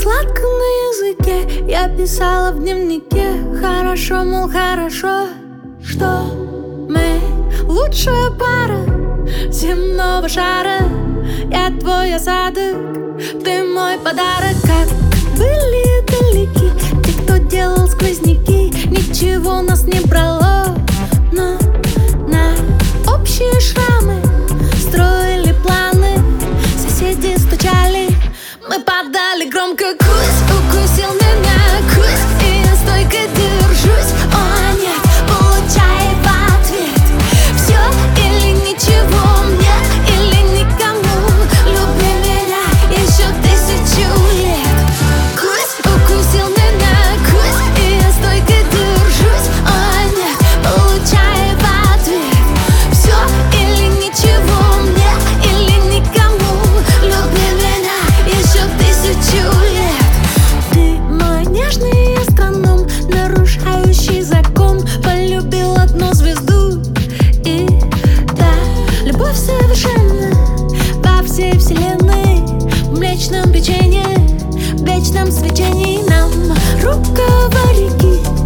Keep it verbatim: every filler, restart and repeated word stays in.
сладко на языке. Я писала в дневнике: хорошо, мол, хорошо, что мы лучшая пара земного шара. Я твой осадок, ты мой подарок. Как были далеки те, кто делал сквозняки, ничего нас не брало, но на общие шрамы строили планы. Соседи стучали, мы подали громко. Кусь укусил меня, кусь, и я стойко держусь. О нет, получай в ответ все или ничего, мне или никому. Люби меня еще тысячу лет. Кусь укусил меня, кусь, и я стойко держусь. О нет, получай в ответ все или ничего, мне или никому. Люби меня еще тысячу лет. Ты мой нежный астроном, нарушающий закон. Полюбил одну звезду, и да, любовь совершенна во всей вселенной. В млечном печенье, в вечном свечении нам рукава реки